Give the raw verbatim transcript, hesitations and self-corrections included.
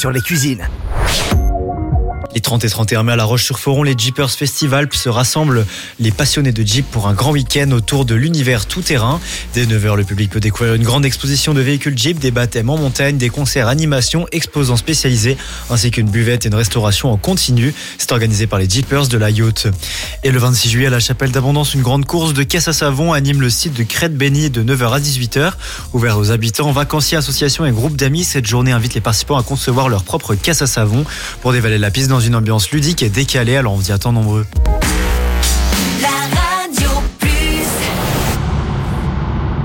sur les cuisines. Les trente et trente et un mai à La Roche-sur-Foron, les Jeepers Festival se rassemblent les passionnés de Jeep pour un grand week-end autour de l'univers tout-terrain. Dès neuf heures, le public peut découvrir une grande exposition de véhicules Jeep, des baptêmes en montagne, des concerts, animations, exposants spécialisés, ainsi qu'une buvette et une restauration en continu. C'est organisé par les Jeepers de la Yacht. Et le vingt-six juillet, à la Chapelle d'Abondance, une grande course de caisse à savon anime le site de Crête-Bénie de neuf heures à dix-huit heures. Ouvert aux habitants, vacanciers, associations et groupes d'amis, cette journée invite les participants à concevoir leur propre caisse à savon pour dévaler la piste dans une ambiance ludique et décalée, alors on vous y attend nombreux.